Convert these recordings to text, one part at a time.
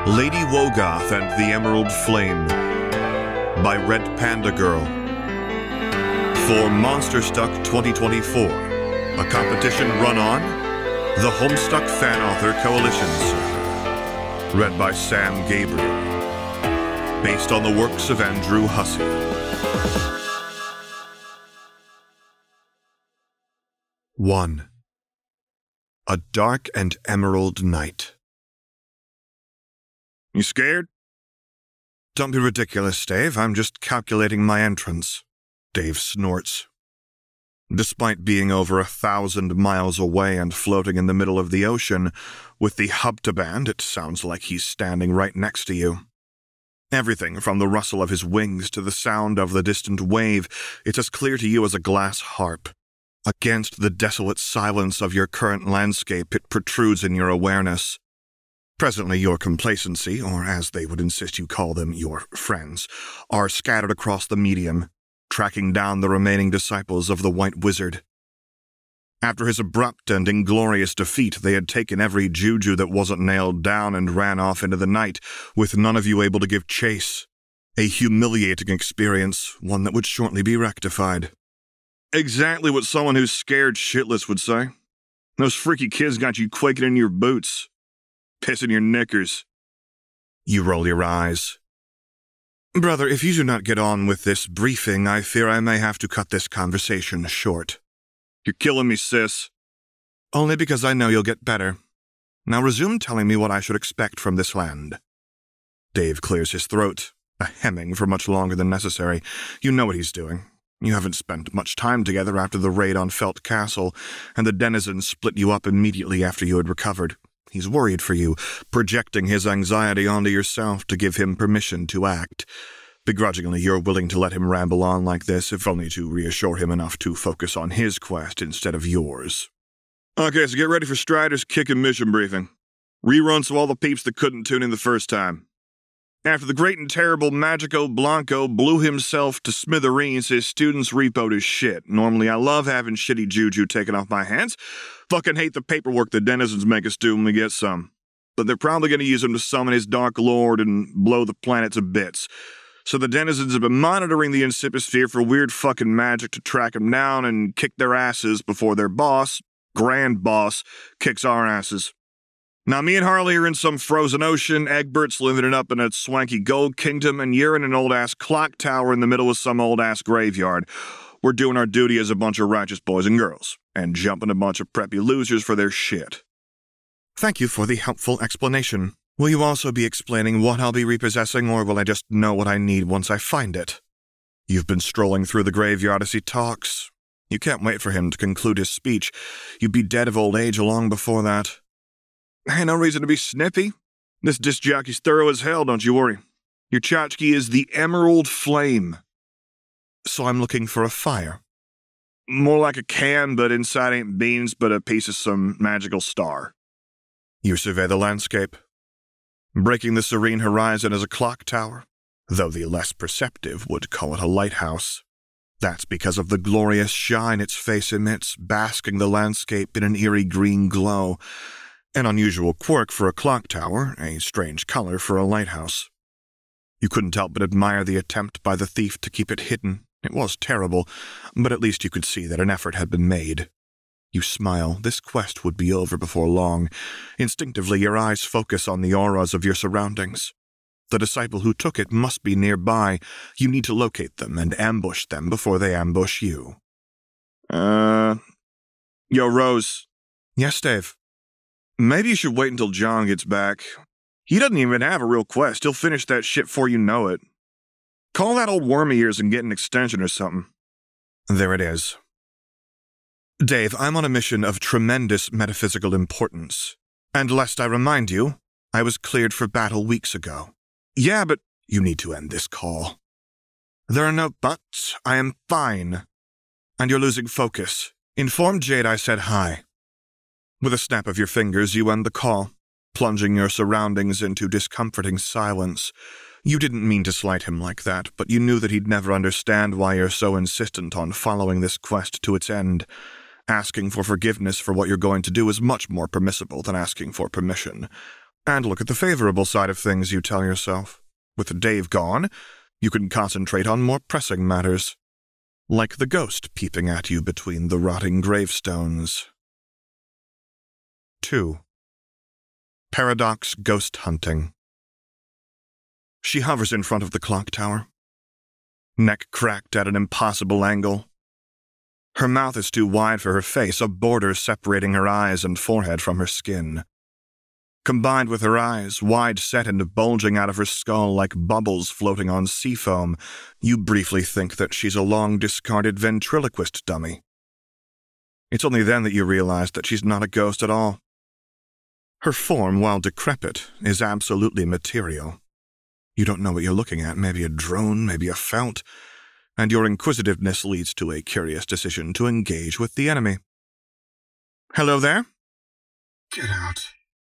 Lady Wogoth and the Emerald Flame by Red Panda Girl. For Monsterstuck 2024, a competition run on the Homestuck Fan Author Coalition server. Read by Sam Gabriel. Based on the works of Andrew Hussey. 1. A dark and emerald night. You scared? Don't be ridiculous, Dave. I'm just calculating my entrance. Dave snorts. Despite being over 1,000 miles away and floating in the middle of the ocean, with the Hubtaband, it sounds like he's standing right next to you. Everything from the rustle of his wings to the sound of the distant wave, it's as clear to you as a glass harp. Against the desolate silence of your current landscape, it protrudes in your awareness. Presently, your complacency, or as they would insist you call them, your friends, are scattered across the medium, tracking down the remaining disciples of the White Wizard. After his abrupt and inglorious defeat, they had taken every juju that wasn't nailed down and ran off into the night, with none of you able to give chase. A humiliating experience, one that would shortly be rectified. Exactly what someone who's scared shitless would say. Those freaky kids got you quaking in your boots. Pissing your knickers. You roll your eyes. Brother, if you do not get on with this briefing, I fear I may have to cut this conversation short. You're killing me, sis. Only because I know you'll get better. Now resume telling me what I should expect from this land. Dave clears his throat, a hemming for much longer than necessary. You know what he's doing. You haven't spent much time together after the raid on Felt Castle, and the denizens split you up immediately after you had recovered. He's worried for you, projecting his anxiety onto yourself to give him permission to act. Begrudgingly, you're willing to let him ramble on like this, if only to reassure him enough to focus on his quest instead of yours. Okay, so get ready for Strider's kickin' mission briefing. Rerun so all the peeps that couldn't tune in the first time. After the great and terrible Magico Blanco blew himself to smithereens, his students repoed his shit. Normally, I love having shitty juju taken off my hands. Fucking hate the paperwork the denizens make us do when we get some. But they're probably going to use him to summon his Dark Lord and blow the planet to bits. So the denizens have been monitoring the Incipisphere for weird fucking magic to track him down and kick their asses before their boss, Grand Boss, kicks our asses. Now, me and Harley are in some frozen ocean, Egbert's living it up in a swanky gold kingdom, and you're in an old-ass clock tower in the middle of some old-ass graveyard. We're doing our duty as a bunch of righteous boys and girls, and jumping a bunch of preppy losers for their shit. Thank you for the helpful explanation. Will you also be explaining what I'll be repossessing, or will I just know what I need once I find it? You've been strolling through the graveyard as he talks. You can't wait for him to conclude his speech. You'd be dead of old age long before that. Hey, no reason to be snippy. This disc jockey's thorough as hell, don't you worry. Your tchotchke is the Emerald Flame. So I'm looking for a fire. More like a can, but inside ain't beans, but a piece of some magical star. You survey the landscape. Breaking the serene horizon is a clock tower, though the less perceptive would call it a lighthouse. That's because of the glorious shine its face emits, basking the landscape in an eerie green glow. An unusual quirk for a clock tower, a strange color for a lighthouse. You couldn't help but admire the attempt by the thief to keep it hidden. It was terrible, but at least you could see that an effort had been made. You smile. This quest would be over before long. Instinctively, your eyes focus on the auras of your surroundings. The disciple who took it must be nearby. You need to locate them and ambush them before they ambush you. Yo, Rose. Yes, Dave? Maybe you should wait until John gets back. He doesn't even have a real quest. He'll finish that shit before you know it. Call that old worm of yours and get an extension or something. There it is. Dave, I'm on a mission of tremendous metaphysical importance. And lest I remind you, I was cleared for battle weeks ago. Yeah, but you need to end this call. There are no buts. I am fine. And you're losing focus. Inform Jade I said hi. With a snap of your fingers, you end the call, plunging your surroundings into discomforting silence. You didn't mean to slight him like that, but you knew that he'd never understand why you're so insistent on following this quest to its end. Asking for forgiveness for what you're going to do is much more permissible than asking for permission. And look at the favorable side of things, you tell yourself. With Dave gone, you can concentrate on more pressing matters, like the ghost peeping at you between the rotting gravestones. 2. Paradox Ghost Hunting. She hovers in front of the clock tower, neck cracked at an impossible angle. Her mouth is too wide for her face, a border separating her eyes and forehead from her skin. Combined with her eyes, wide-set and bulging out of her skull like bubbles floating on sea foam, you briefly think that she's a long-discarded ventriloquist dummy. It's only then that you realize that she's not a ghost at all. Her form, while decrepit, is absolutely material. You don't know what you're looking at, maybe a drone, maybe a felt, and your inquisitiveness leads to a curious decision to engage with the enemy. Hello there? Get out.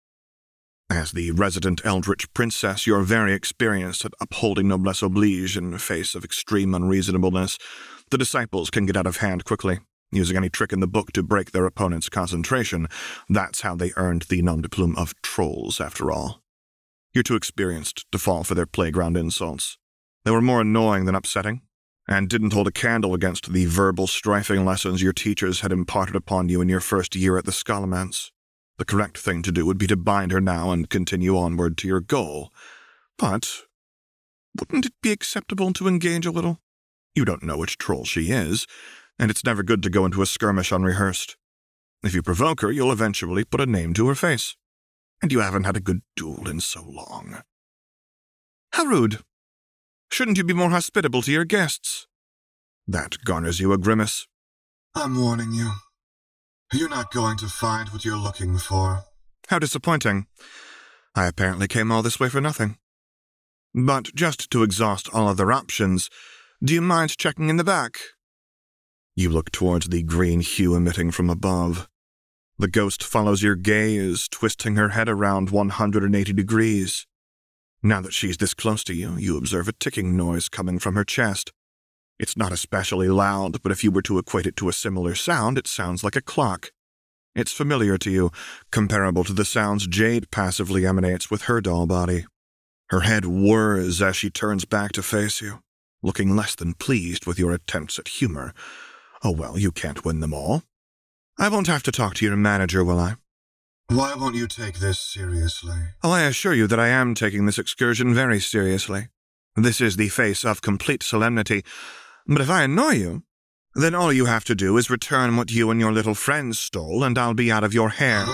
As the resident Eldritch princess, you're very experienced at upholding noblesse oblige in the face of extreme unreasonableness. The disciples can get out of hand quickly, using any trick in the book to break their opponent's concentration. That's how they earned the nom de plume of trolls, after all. You're too experienced to fall for their playground insults. They were more annoying than upsetting, and didn't hold a candle against the verbal strifing lessons your teachers had imparted upon you in your first year at the Scholomance. The correct thing to do would be to bind her now and continue onward to your goal. But wouldn't it be acceptable to engage a little? You don't know which troll she is, and it's never good to go into a skirmish unrehearsed. If you provoke her, you'll eventually put a name to her face. And you haven't had a good duel in so long. How rude. Shouldn't you be more hospitable to your guests? That garners you a grimace. I'm warning you. You're not going to find what you're looking for. How disappointing. I apparently came all this way for nothing. But just to exhaust all other options, do you mind checking in the back? You look towards the green hue emitting from above. The ghost follows your gaze, twisting her head around 180 degrees. Now that she's this close to you, you observe a ticking noise coming from her chest. It's not especially loud, but if you were to equate it to a similar sound, it sounds like a clock. It's familiar to you, comparable to the sounds Jade passively emanates with her doll body. Her head whirs as she turns back to face you, looking less than pleased with your attempts at humor. Oh well, you can't win them all. I won't have to talk to your manager, will I? Why won't you take this seriously? Oh, I assure you that I am taking this excursion very seriously. This is the face of complete solemnity. But if I annoy you, then all you have to do is return what you and your little friends stole, and I'll be out of your hair.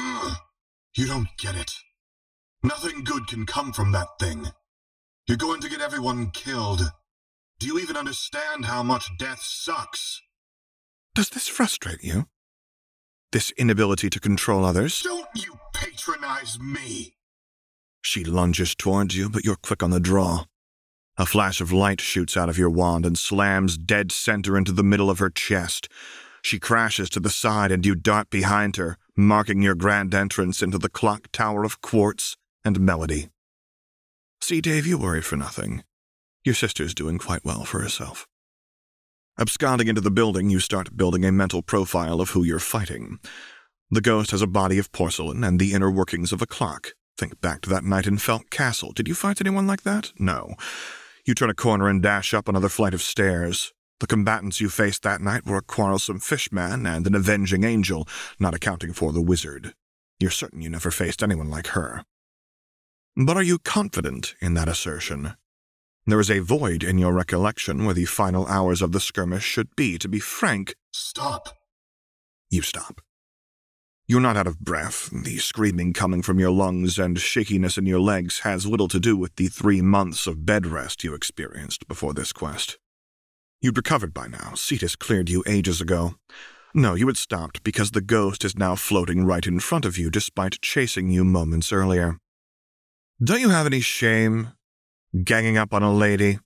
You don't get it. Nothing good can come from that thing. You're going to get everyone killed. Do you even understand how much death sucks? Does this frustrate you? This inability to control others? Don't you patronize me! She lunges towards you, but you're quick on the draw. A flash of light shoots out of your wand and slams dead center into the middle of her chest. She crashes to the side and you dart behind her, marking your grand entrance into the clock tower of quartz and melody. See, Dave, you worry for nothing. Your sister's doing quite well for herself. Absconding into the building, you start building a mental profile of who you're fighting. The ghost has a body of porcelain and the inner workings of a clock. Think back to that night in Felt Castle. Did you fight anyone like that? No. You turn a corner and dash up another flight of stairs. The combatants you faced that night were a quarrelsome fishman and an avenging angel, not accounting for the wizard. You're certain you never faced anyone like her. But are you confident in that assertion? There is a void in your recollection where the final hours of the skirmish should be. To be frank— Stop. You stop. You're not out of breath. The screaming coming from your lungs and shakiness in your legs has little to do with the 3 months of bed rest you experienced before this quest. You'd recovered by now. Cetus cleared you ages ago. No, you had stopped because the ghost is now floating right in front of you despite chasing you moments earlier. Don't you have any shame? Ganging up on a lady?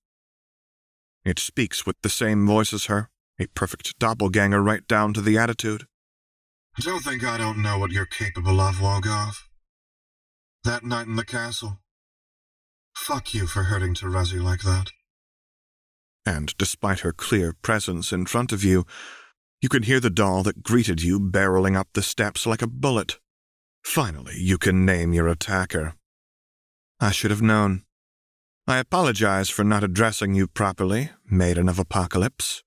It speaks with the same voice as her, a perfect doppelganger right down to the attitude. Don't think I don't know what you're capable of, Walgoth. That night in the castle. Fuck you for hurting Terezi like that. And despite her clear presence in front of you, you can hear the doll that greeted you barreling up the steps like a bullet. Finally, you can name your attacker. I should have known. I apologize for not addressing you properly, Maiden of Apocalypse.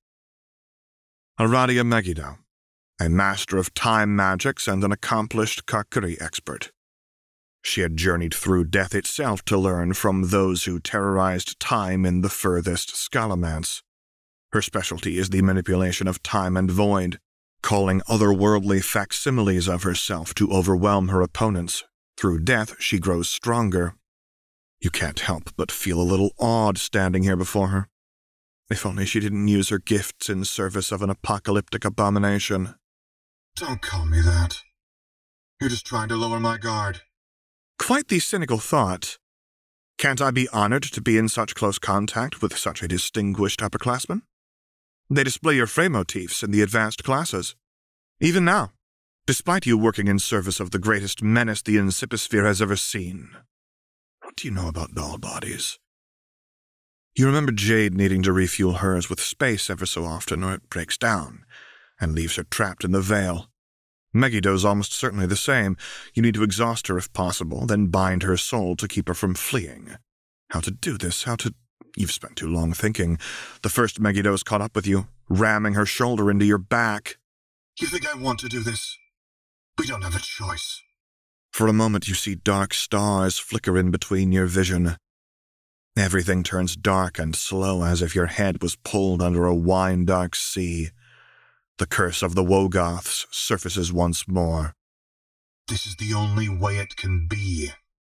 Aradia Megiddo, a master of time magics and an accomplished Karkuri expert. She had journeyed through death itself to learn from those who terrorized time in the furthest Scalomance. Her specialty is the manipulation of time and void, calling otherworldly facsimiles of herself to overwhelm her opponents. Through death, she grows stronger. You can't help but feel a little awed standing here before her. If only she didn't use her gifts in service of an apocalyptic abomination. Don't call me that. You're just trying to lower my guard. Quite the cynical thought. Can't I be honored to be in such close contact with such a distinguished upperclassman? They display your Frey motifs in the advanced classes. Even now, despite you working in service of the greatest menace the Incipisphere has ever seen. What do you know about doll bodies? You remember Jade needing to refuel hers with space ever so often, or it breaks down and leaves her trapped in the veil. Megiddo's almost certainly the same. You need to exhaust her if possible, then bind her soul to keep her from fleeing. How to do this, You've spent too long thinking. The first Megiddo's caught up with you, ramming her shoulder into your back. You think I want to do this? We don't have a choice. For a moment you see dark stars flicker in between your vision. Everything turns dark and slow as if your head was pulled under a wine-dark sea. The curse of the Wogoths surfaces once more. This is the only way it can be.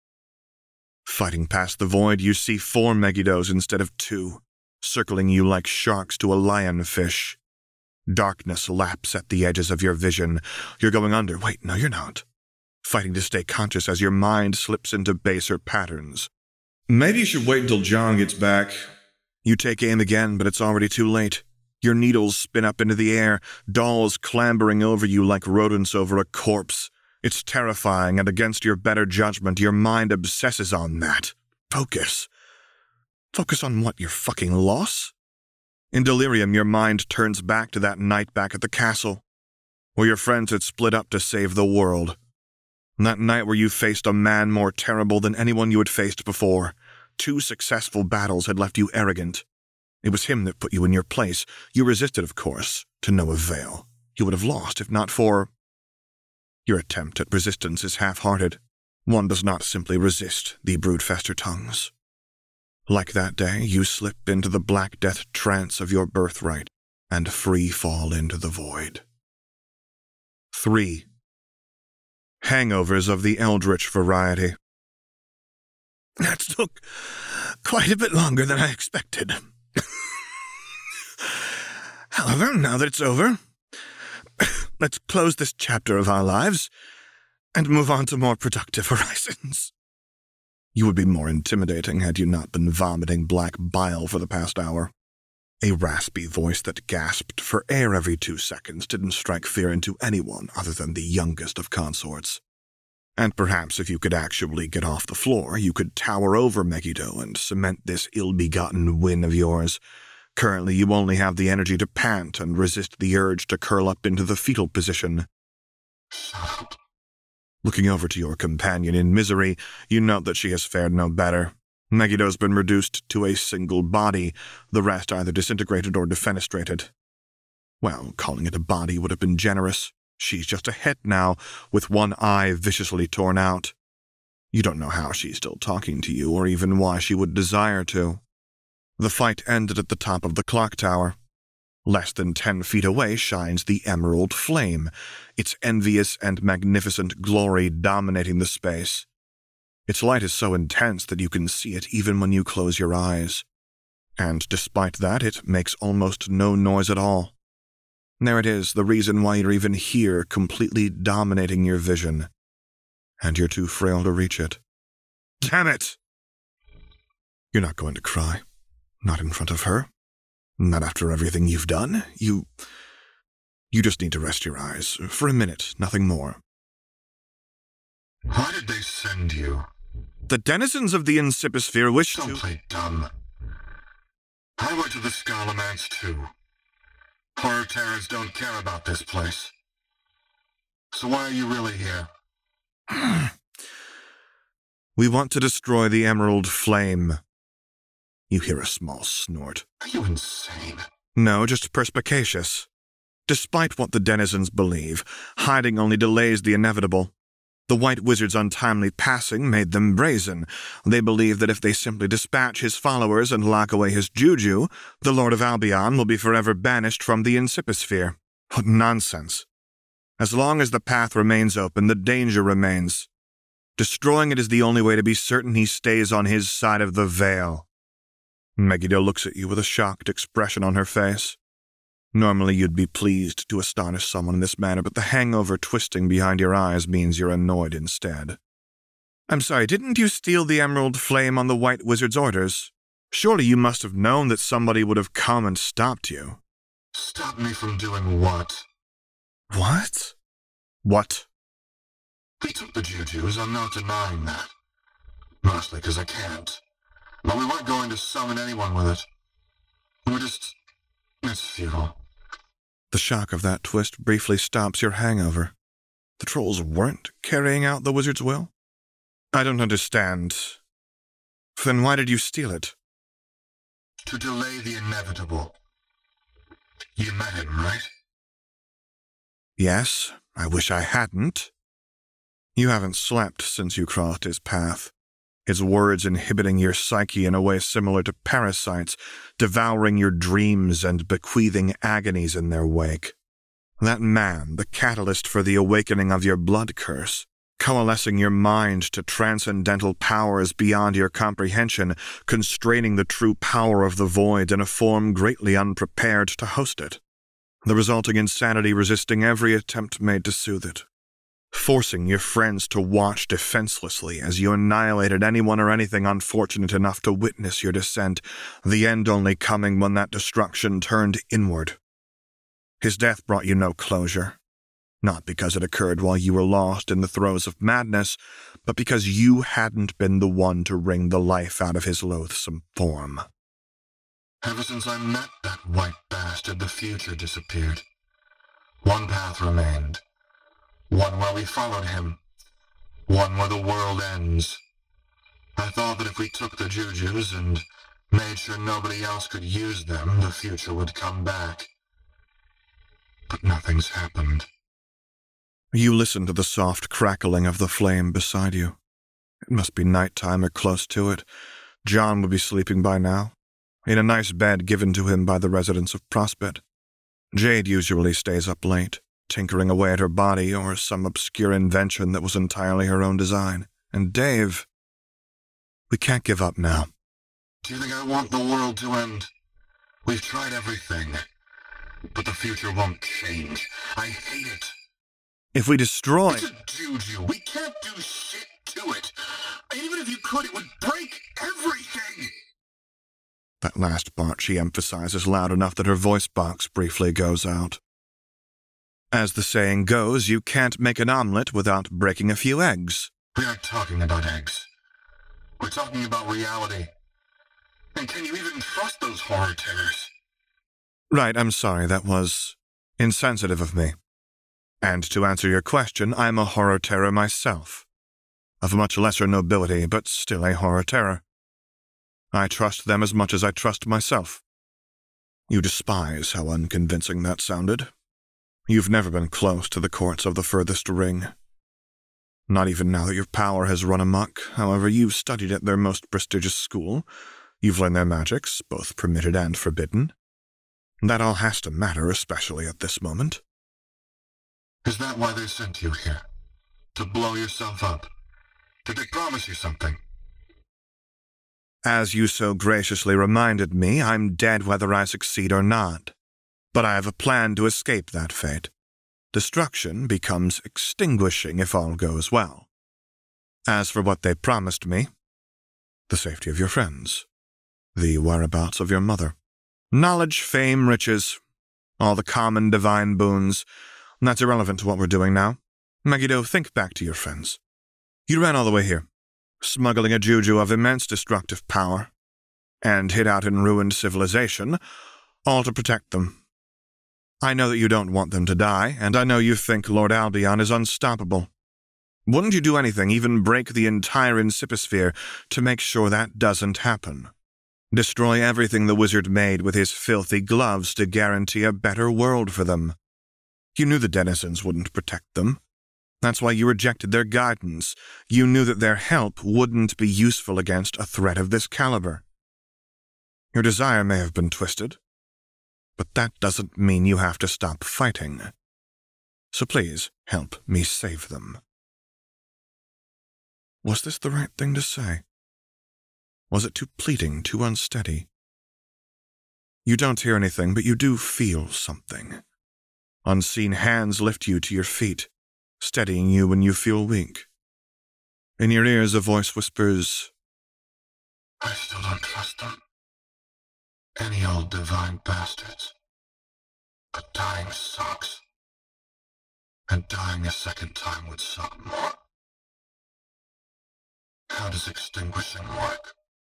Fighting past the void, you see 4 Megiddos instead of 2, circling you like sharks to a lionfish. Darkness laps at the edges of your vision. You're going under. Wait, no, you're not. Fighting to stay conscious as your mind slips into baser patterns. Maybe you should wait until John gets back. You take aim again, but it's already too late. Your needles spin up into the air, dolls clambering over you like rodents over a corpse. It's terrifying, and against your better judgment, your mind obsesses on that. Focus. Focus on what, your fucking loss? In delirium, your mind turns back to that night back at the castle, where your friends had split up to save the world. That night where you faced a man more terrible than anyone you had faced before. 2 successful battles had left you arrogant. It was him that put you in your place. You resisted, of course, to no avail. You would have lost if not for... Your attempt at resistance is half-hearted. One does not simply resist the broodfester tongues. Like that day, you slip into the Black Death trance of your birthright and free fall into the void. 3. Hangovers of the Eldritch variety. That took quite a bit longer than I expected. However, now that it's over, let's close this chapter of our lives and move on to more productive horizons. You would be more intimidating had you not been vomiting black bile for the past hour. A raspy voice that gasped for air every 2 seconds didn't strike fear into anyone other than the youngest of consorts. And perhaps if you could actually get off the floor, you could tower over Megiddo and cement this ill-begotten win of yours. Currently, you only have the energy to pant and resist the urge to curl up into the fetal position. Looking over to your companion in misery, you note that she has fared no better. Megiddo's been reduced to a single body, the rest either disintegrated or defenestrated. Well, calling it a body would have been generous. She's just a head now, with one eye viciously torn out. You don't know how she's still talking to you, or even why she would desire to. The fight ended at the top of the clock tower. Less than 10 feet away shines the Emerald Flame, its envious and magnificent glory dominating the space. Its light is so intense that you can see it even when you close your eyes. And despite that, it makes almost no noise at all. There it is, the reason why you're even here, completely dominating your vision. And you're too frail to reach it. Damn it! You're not going to cry. Not in front of her. Not after everything you've done. You just need to rest your eyes. For a minute, nothing more. Why did they send you? The denizens of the Incipisphere wish to... Don't play dumb. I went to the Scalomance too. Horror terrors don't care about this place. So why are you really here? We want to destroy the Emerald Flame. You hear a small snort. Are you insane? No, just perspicacious. Despite what the denizens believe, hiding only delays the inevitable. The White Wizard's untimely passing made them brazen. They believe that if they simply dispatch his followers and lock away his juju, the Lord of Albion will be forever banished from the Incipisphere. What nonsense. As long as the path remains open, the danger remains. Destroying it is the only way to be certain he stays on his side of the veil. Megiddo looks at you with a shocked expression on her face. Normally you'd be pleased to astonish someone in this manner, but the hangover twisting behind your eyes means you're annoyed instead. I'm sorry, didn't you steal the Emerald Flame on the White Wizard's orders? Surely you must have known that somebody would have come and stopped you. Stop me from doing what? What? What? We took the jujus, I'm not denying that. Mostly because I can't. But we weren't going to summon anyone with it. It's futile. The shock of that twist briefly stops your hangover. The trolls weren't carrying out the wizard's will? I don't understand. Then why did you steal it? To delay the inevitable. You met him, right? Yes, I wish I hadn't. You haven't slept since you crossed his path. His words inhibiting your psyche in a way similar to parasites, devouring your dreams and bequeathing agonies in their wake. That man, the catalyst for the awakening of your blood curse, coalescing your mind to transcendental powers beyond your comprehension, constraining the true power of the void in a form greatly unprepared to host it. The resulting insanity resisting every attempt made to soothe it. Forcing your friends to watch defenselessly as you annihilated anyone or anything unfortunate enough to witness your descent, the end only coming when that destruction turned inward. His death brought you no closure, not because it occurred while you were lost in the throes of madness, but because you hadn't been the one to wring the life out of his loathsome form. Ever since I met that white bastard, the future disappeared. One path remained. One where we followed him. One where the world ends. I thought that if we took the jujus and made sure nobody else could use them, the future would come back. But nothing's happened. You listen to the soft crackling of the flame beside you. It must be nighttime or close to it. John would be sleeping by now, in a nice bed given to him by the residents of Prospect. Jade usually stays up late, tinkering away at her body or some obscure invention that was entirely her own design. And Dave, we can't give up now. Do you think I want the world to end? We've tried everything, but the future won't change. I hate it. If we destroy... It's a juju. We can't do shit to it. And even if you could, it would break everything. That last part she emphasizes loud enough that her voice box briefly goes out. As the saying goes, you can't make an omelet without breaking a few eggs. We aren't talking about eggs. We're talking about reality. And can you even trust those horror terrors? Right, I'm sorry, that was insensitive of me. And to answer your question, I'm a horror terror myself. Of much lesser nobility, but still a horror terror. I trust them as much as I trust myself. You despise how unconvincing that sounded. You've never been close to the courts of the furthest ring. Not even now that your power has run amok. However, you've studied at their most prestigious school. You've learned their magics, both permitted and forbidden. That all has to matter, especially at this moment. Is that why they sent you here? To blow yourself up? Did they promise you something? As you so graciously reminded me, I'm dead whether I succeed or not. But I have a plan to escape that fate. Destruction becomes extinguishing if all goes well. As for what they promised me, the safety of your friends, the whereabouts of your mother, knowledge, fame, riches, all the common divine boons, that's irrelevant to what we're doing now. Megiddo, think back to your friends. You ran all the way here, smuggling a juju of immense destructive power, and hid out in ruined civilization, all to protect them. I know that you don't want them to die, and I know you think Lord Albion is unstoppable. Wouldn't you do anything, even break the entire Incipisphere, to make sure that doesn't happen? Destroy everything the wizard made with his filthy gloves to guarantee a better world for them. You knew the denizens wouldn't protect them. That's why you rejected their guidance. You knew that their help wouldn't be useful against a threat of this caliber. Your desire may have been twisted, but that doesn't mean you have to stop fighting. So please help me save them. Was this the right thing to say? Was it too pleading, too unsteady? You don't hear anything, but you do feel something. Unseen hands lift you to your feet, steadying you when you feel weak. In your ears, a voice whispers, I still don't trust them. Any old divine bastards. But dying sucks. And dying a second time would suck more. How does extinguishing work?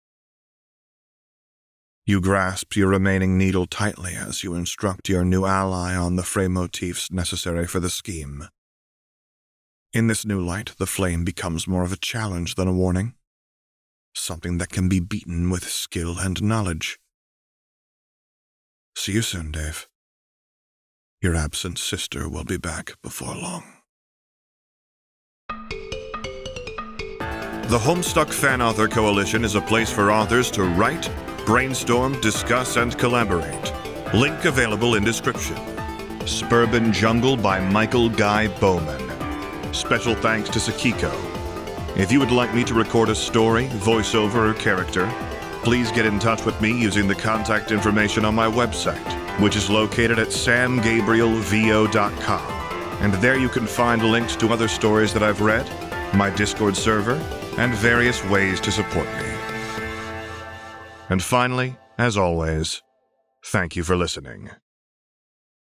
You grasp your remaining needle tightly as you instruct your new ally on the frame motifs necessary for the scheme. In this new light, the flame becomes more of a challenge than a warning. Something that can be beaten with skill and knowledge. See you soon, Dave. Your absent sister will be back before long. The Homestuck Fan Author Coalition is a place for authors to write, brainstorm, discuss, and collaborate. Link available in description. Suburban Jungle by Michael Guy Bowman. Special thanks to Sakiko. If you would like me to record a story, voiceover, or character, please get in touch with me using the contact information on my website, which is located at samgabrielvo.com. And there you can find links to other stories that I've read, my Discord server, and various ways to support me. And finally, as always, thank you for listening.